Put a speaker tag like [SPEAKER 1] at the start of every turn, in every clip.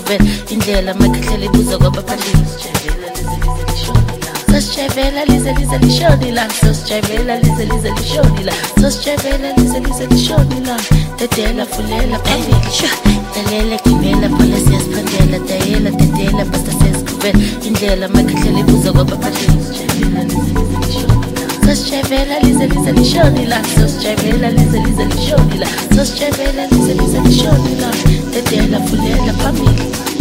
[SPEAKER 1] sesivela indlela makahlela ibuza kwabaphandile sosijayivela lize lishoni la sosijayivela lize lishoni la sosijayivela lize lishoni la dedela fulela phambili dalela gibela phola siyasiphandela dayela dedela basta sesikhuvela indlela makahlela ibuza kwabaphandile sosijayivela lize lishoni la sosijayivela lize lishoni la sosijayivela lize lishoni la dedela fulela phambili.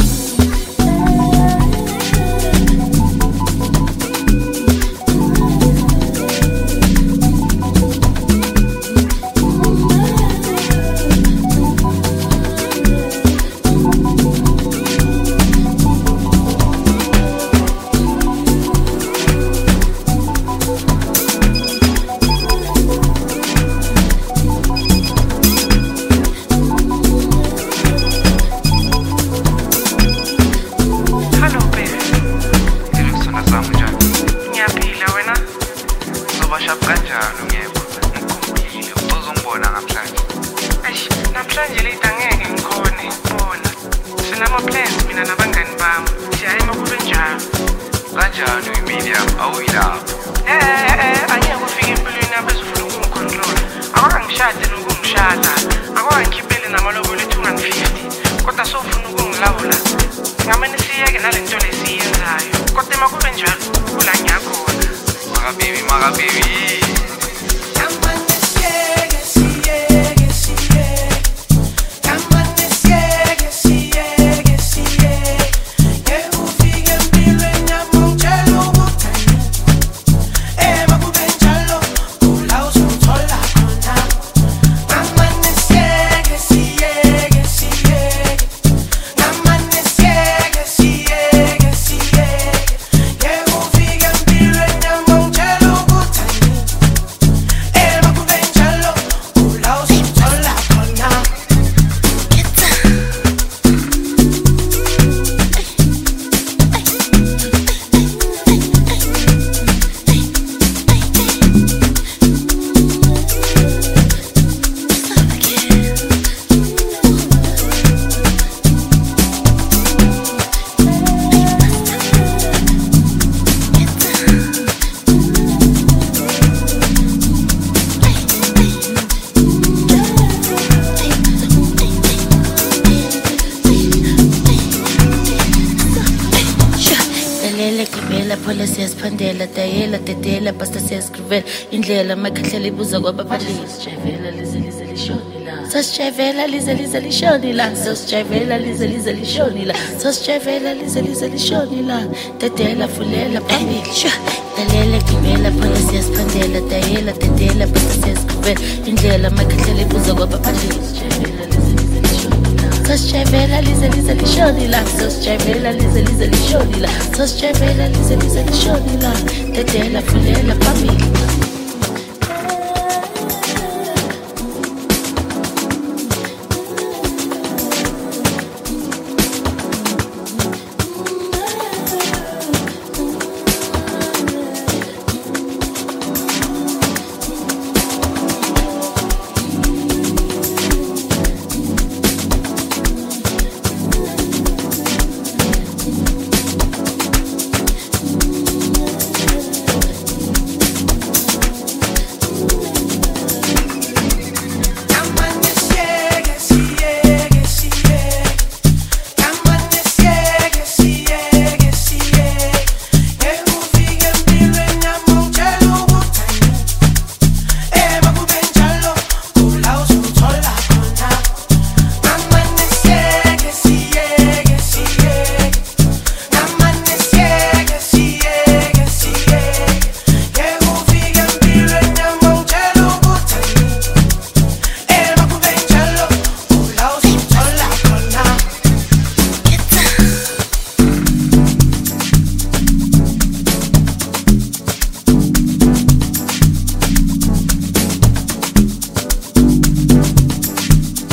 [SPEAKER 2] Namhlanje late angeke ngikhone bona sinama plans mina nabangani bami siyaye makube njalo
[SPEAKER 3] kanjani uMedium awuyilapho
[SPEAKER 2] angeke ufike empilweni yami bezofuna ukungicontrol akangishade nokungishada akangikhiphele namalobolo 250 kodwa sofuna ukungilawula ngamane siyeke nalento lesiyenzayo kodwa makube njalo kula ngiyakhona
[SPEAKER 3] makababy
[SPEAKER 1] gibela phola siyasiphandela dayela dedela basta siyaskrivela indlela makahlela ibuza kwabaphandile sosijayivela lize lishoni la sosijayivela lize lishoni la sosijayivela lize lishoni la sosijayivela lize lishoni la dedela fulela phambili dalela gibela phola siyasiphandela dayela dedela basta siyaskrivela indlela makahlela ibuza kwabaphandile sosijayivela lize lishoni la sosijayivela lize lishoni la sosijayivela lize lishoni la dedela fulela phambili.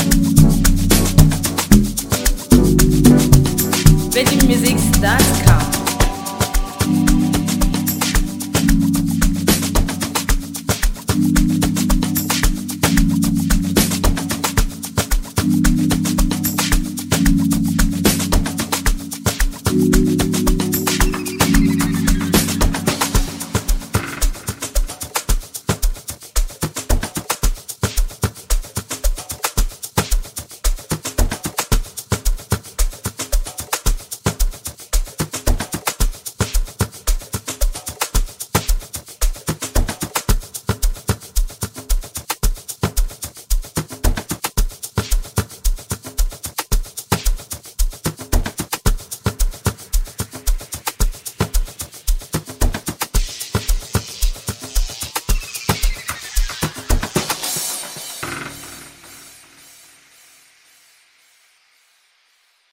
[SPEAKER 4] VegMusics.com